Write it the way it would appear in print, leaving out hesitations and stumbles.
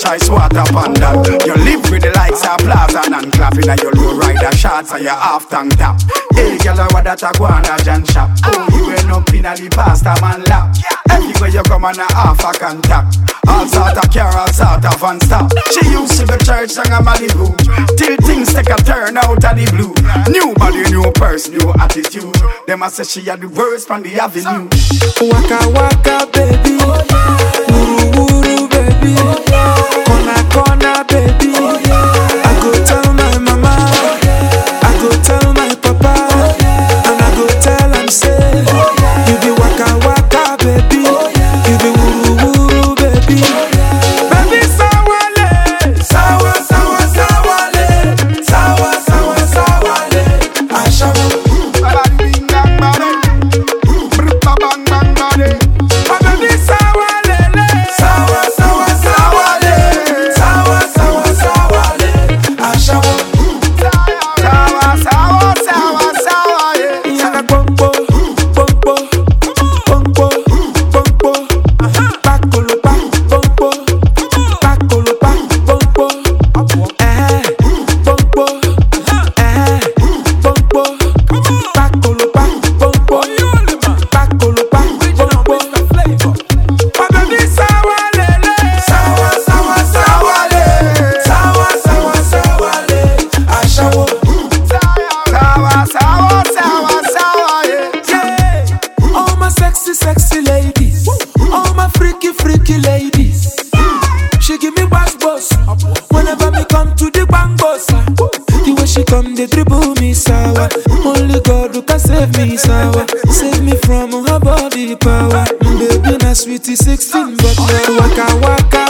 ice water panda. You live with the likes of plaza and clapping at your low rider shots and your half tank top. Hey, girl, what that a go on a John shop? Oh, you end up in a the pasta man lap. Everywhere you come on a half a contact. All sort of car, all sort of van stop. She used to the church song a Malibu till things take a turn out of the blue. New body, new purse, new attitude. Them a say she had the worst from the avenue. Waka waka baby, wuru wuru baby, corner corner baby. I go tell my mama, I go tell my papa, and I go tell them say, you be waka waka baby, you be wuru wuru baby. Baby sawale, sawa sawa sawale, sawa sawa sawale, ashawo. Sexy ladies, all my freaky ladies. She give me boss whenever me come to the bangos. The way she come, they dribble me sour. Only God who can save me sour. Save me from her body power. Baby, na sweetie 16, but now waka waka.